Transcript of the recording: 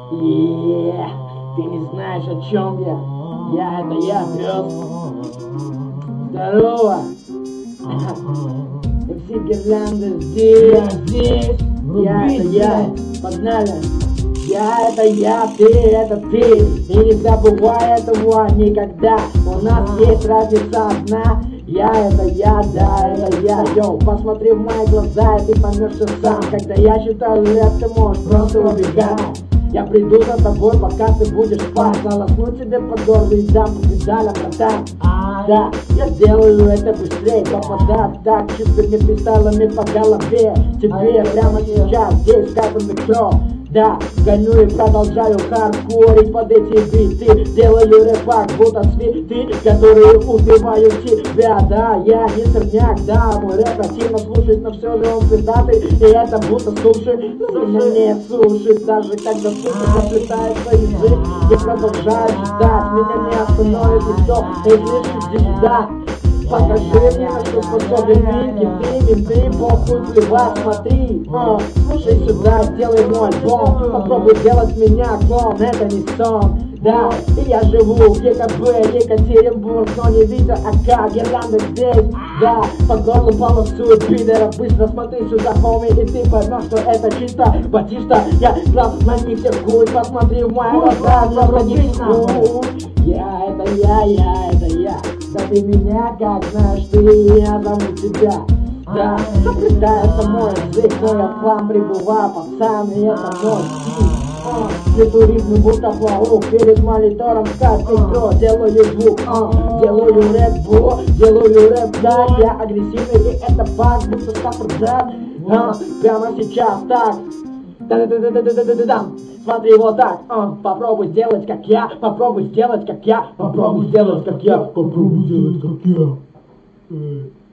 Ты не знаешь, о чем я. Это я, пес. Здорово. Все гирлянды здесь. Это я. Погнали. Это я, ты, это ты. И не забывай этого никогда. У нас есть разница одна. Это я, да, это я. Йоу, посмотри в мои глаза, и ты поймешь все сам. Когда я читаю рэп, ты можешь просто убегать. Я приду за тобой, пока ты будешь спать. Залосну тебе под горло и дам по педалям, братан. Да, я сделаю это быстрее, попадать так чистыми пистолами по голове. Тебе прямо сейчас здесь, как в метро. Да, гоню и продолжаю хардкорить под эти биты. Делаю рэп, будто цветы, которые убивают тебя. Да, я не сорняк, да, мой рэп противно слушать, но все же он пиздатый. И это будто суши, но меня не сушит. Даже когда суши заплетается язык, я продолжаю ждать. Меня не остановит никто, эй, слышишь, иди сюда. Покажи мне, на что способен ты, похуй плевать, смотри. Слушай сюда, сделай мой альбом. Попробуй сделать меня клон, это не сон. Да, и я живу в ЕКБ, Екатеринбург, но не видно АК, гирлянды здесь. Да, по горлу полосуют пидора. Быстро смотри сюда, хоми, и ты поймешь, что это чисто батиста. Я брал на них всех хуй, посмотри в мои глаза, просто не хуй. Это я. Да ты меня как знаешь, я зову тебя. Да, заплетается мой язык, но я к вам прибываю, пацан, и это мой стиль. Лету ритмы, будто плаву перед монитором, как метро. Делаю звук, делаю рэп, да. Я агрессивный, и это баг, будто стафордат. Прямо сейчас так. Да-да-да-да-да-да-да-да. Смотри вот так, попробуй сделать как я, попробуй сделать как я.